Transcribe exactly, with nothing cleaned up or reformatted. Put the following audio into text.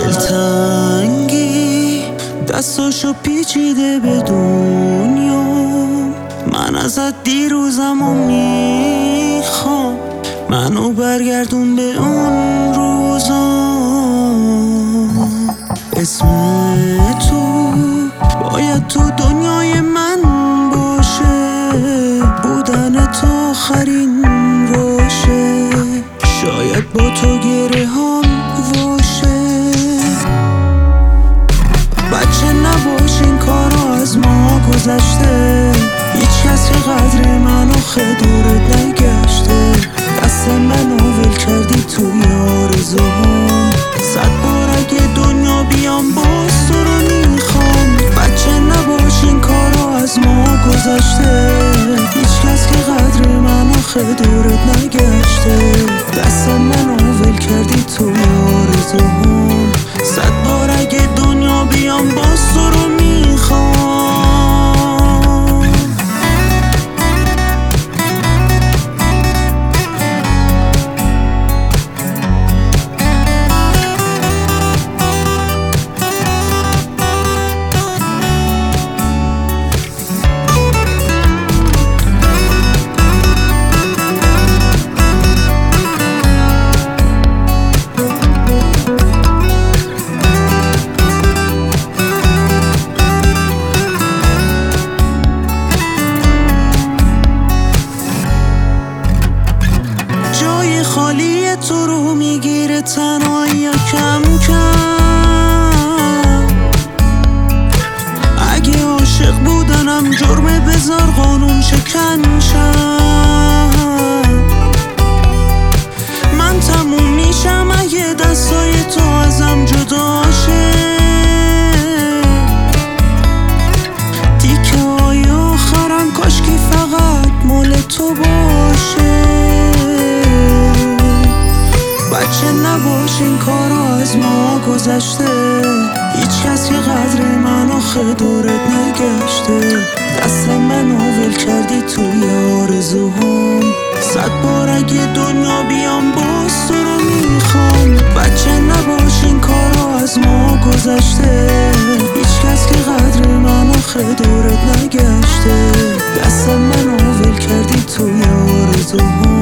دلتنگی دستاشو پیچیده به دنیا، من ازت دیروزمو میخوام، منو برگردون به اون روزا. اسم تو باید تو دنیای من باشه، بودن تو آخرین باشه، شاید با تو گره هم باشه. بچه نباش این کارا از ما گذشته، هیچ کس که قدر من آخه دورت نگشته. دست منو ول کردی توی آرزوهام، صد بار اگه دنیا بیام باز تو رو میخوام. بچه نباش این کارا از ما گذشته، هیچ کس که قدر من آخه دورت نگشته. دست منو ول کردی توی آرزوهام، صد بار اگه دنیا بیام باز تو رو میخوام. خالی تو رو میگیره تنهایی کم کم، اگه عاشق بودنم جرمه بذار قانون شکن شم. من تموم میشم اگه دستای تو ازم جدا شه، تیکه های آخرم کاشکی فقط مال تو باشه. بچه نباش این کارا از ما گذشته، هیچ کس که قدر من آخه دورت نگشته. دست منو ول کردی توی آرزوهام، صد بار اگه دنیا بیام باز تو رو میخوام. بچه نباش این کارا از ما گذشته، هیچ کس که قدر من آخه دورت نگشته. دست منو ول کردی توی آرزوهام،